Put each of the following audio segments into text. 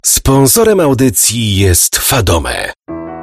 Sponsorem audycji jest Fadome.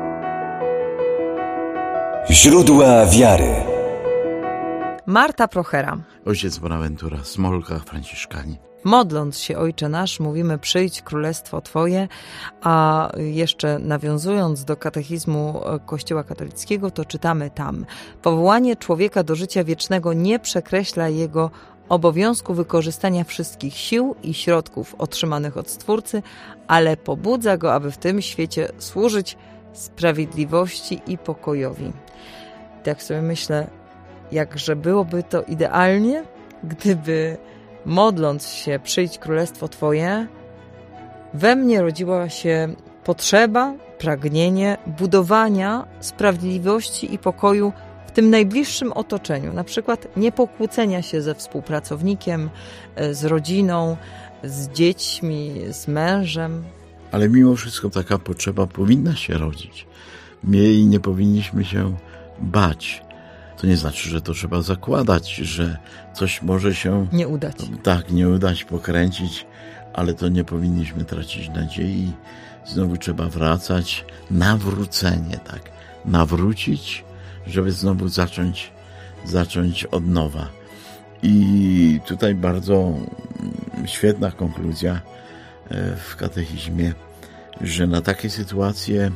Źródła wiary. Marta Prochera. Ojciec Bonaventura, Smolka, Franciszkani. Modląc się, Ojcze nasz, mówimy: przyjdź królestwo Twoje, a jeszcze nawiązując do katechizmu Kościoła katolickiego, to czytamy tam: powołanie człowieka do życia wiecznego nie przekreśla jego obowiązku wykorzystania wszystkich sił i środków otrzymanych od Stwórcy, ale pobudza go, aby w tym świecie służyć sprawiedliwości i pokojowi. Tak sobie myślę, jakże byłoby to idealnie, gdyby modląc się: przyjdź królestwo Twoje, we mnie rodziła się potrzeba, pragnienie budowania sprawiedliwości i pokoju w tym najbliższym otoczeniu. Na przykład nie pokłócenia się ze współpracownikiem, z rodziną, z dziećmi, z mężem. Ale mimo wszystko taka potrzeba powinna się rodzić. My jej nie powinniśmy się bać. To nie znaczy, że to trzeba zakładać, że coś może się nie udać. Tak, nie udać, pokręcić, ale to nie powinniśmy tracić nadziei. Znowu trzeba wracać. Nawrócenie, tak. Nawrócić, żeby znowu zacząć od nowa. I tutaj bardzo świetna konkluzja w katechizmie, że na takie sytuacje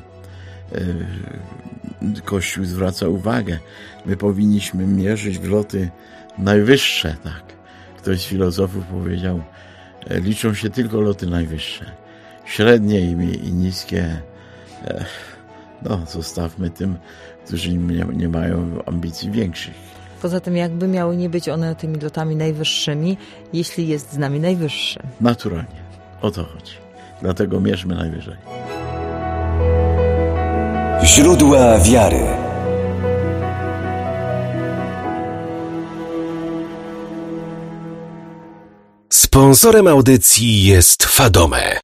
Kościół zwraca uwagę. My powinniśmy mierzyć w loty najwyższe, tak. Ktoś z filozofów powiedział: liczą się tylko loty najwyższe. Średnie i niskie zostawmy tym, którzy nie mają ambicji większych. Poza tym, jakby miały nie być one tymi lotami najwyższymi, jeśli jest z nami najwyższy. Naturalnie. O to chodzi. Dlatego mierzmy najwyżej. Źródła wiary. Sponsorem audycji jest Fadome.